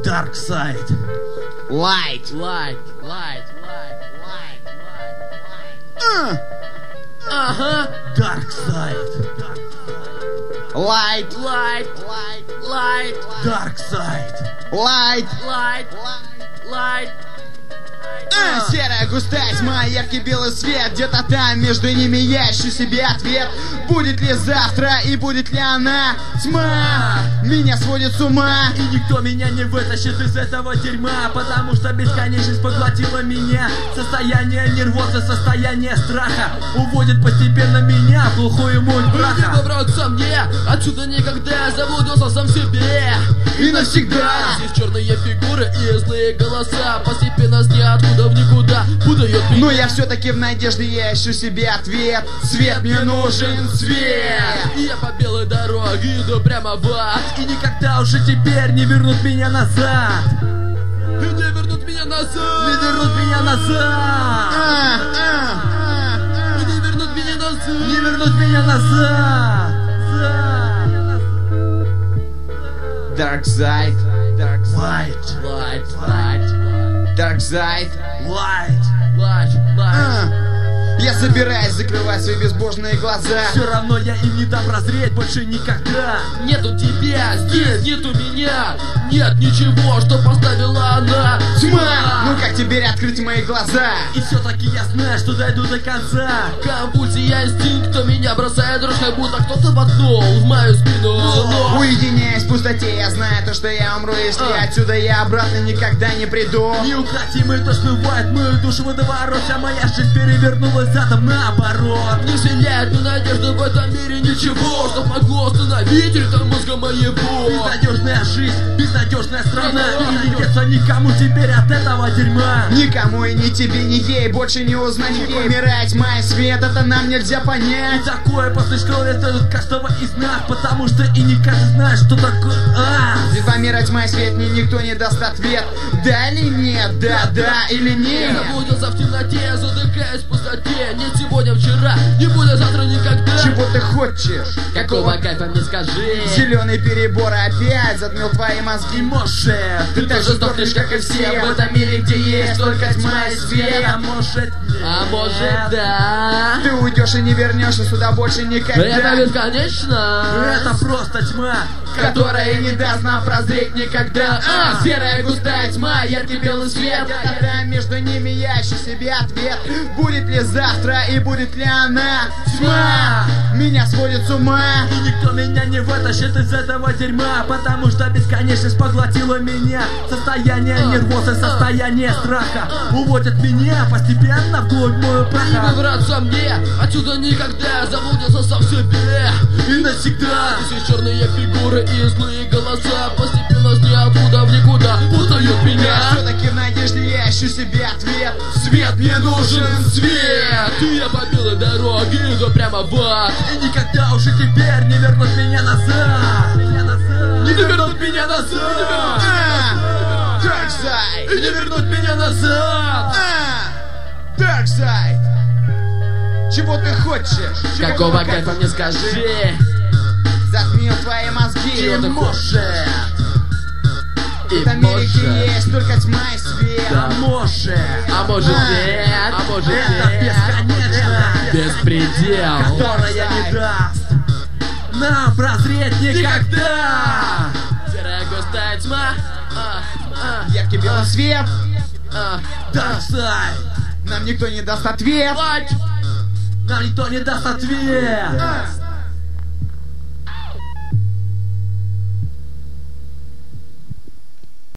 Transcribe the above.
Dark side. Light. Light. Ага. Dark side. Light. Dark side. Light. Серая густая тьма, яркий белый свет. Где-то там между ними я ищу себе ответ. Будет ли завтра и будет ли она? Тьма меня сводит с ума. И никто меня не вытащит из этого дерьма, потому что бесконечность поглотила меня. Состояние нервоза, состояние страха уводит постепенно меня в глухую муть брака. Выбраться мне отсюда никогда, я заблудился сам себе. И навсегда. Здесь черные фигуры и злые голоса. Постепенно с ниоткуда в никуда путают меня. Но я все-таки в надежде, я ищу себе ответ. Свет мне нужен, свет. И я по белой дороге иду прямо в ад. И никогда уже теперь не вернут меня назад. И не вернут меня назад. Не вернут меня назад. И не вернут меня назад. Не вернут меня назад. Dark side. Light. Dark side. Light. Я собираюсь закрывать свои безбожные глаза. Все равно я им не дам прозреть больше никогда. Нету тебя, здесь нету меня. Нет ничего, что поставила она. Тьма! Ну как теперь открыть мои глаза? И все-таки я знаю, что дойду до конца. Конвульсия инстинкта меня бросает дрожь, как будто кто-то воткнул в мою спину. Уединяясь в пустоте, я знаю то, что я умру, если отсюда я обратно никогда не приду. Неукротимый дождь смывает мою душу водоворот, а моя жизнь перевернулась задом наоборот. Не вселяет мне надежды в этом мире ничего, что могло остановить ритм мозга моего. Безнадежная жизнь, безнадежная страна, и не деться никому теперь от этого дерьма. Никому и ни тебе, ни ей больше не узнать ей. Умирать, мой свет, это нам нельзя И понять. такое после школы следует каждого из нас, потому что и не каждый знает, что такое Помирать, мой свет, мне никто не даст ответ. Да или нет, да или Я нет. заблудился в темноте, задыхаясь в пустоте. Не сегодня, вчера, не будет завтра никогда. Чего ты хочешь? Какого кайфа мне скажи? Зеленый перебор опять затмил твои мозги. И может, Ты так же сдохнешь, как и все в этом мире, где есть только тьма и свет. а может, А может, да? Ты уйдешь и не вернешься сюда больше Это никогда. бесконечно. это просто тьма, Которая не даст нам прозреть никогда. Серая густая тьма, яркий белый свет. Когда между ними я ищу себе ответ. Будет ли завтра и будет ли она? Тьма меня сводит с ума. И никто меня не вытащит из этого дерьма, потому что бесконечность поглотила меня. Состояние нервоза, состояние страха уводит меня постепенно вглубь мою Не праха. выбраться мне отсюда никогда, заблудился сам в себе. И навсегда. Здесь черные фигуры и злые голоса. Постепенно с ниоткуда в никуда путают меня. Все-таки в надежде я ищу себе ответ. Свет мне нужен, свет. И я по белой дороге иду прямо в ад. И никогда уже теперь не вернут меня назад. Не вернут меня назад. Dark side. И не вернут меня назад. Dark side. Чего ты хочешь? Какого кайфа мне скажи? Затмил твои мозги. Чего ты хочешь? В этом мире, где есть только тьма и свет. А может, А может нет? А может это нет? бесконечно, Беспредел. которая не даст нам прозреть никогда. Серая густая тьма. Яркий белый свет. Dark side. Нам никто не даст ответ. Лайт. Нам никто не даст ответ.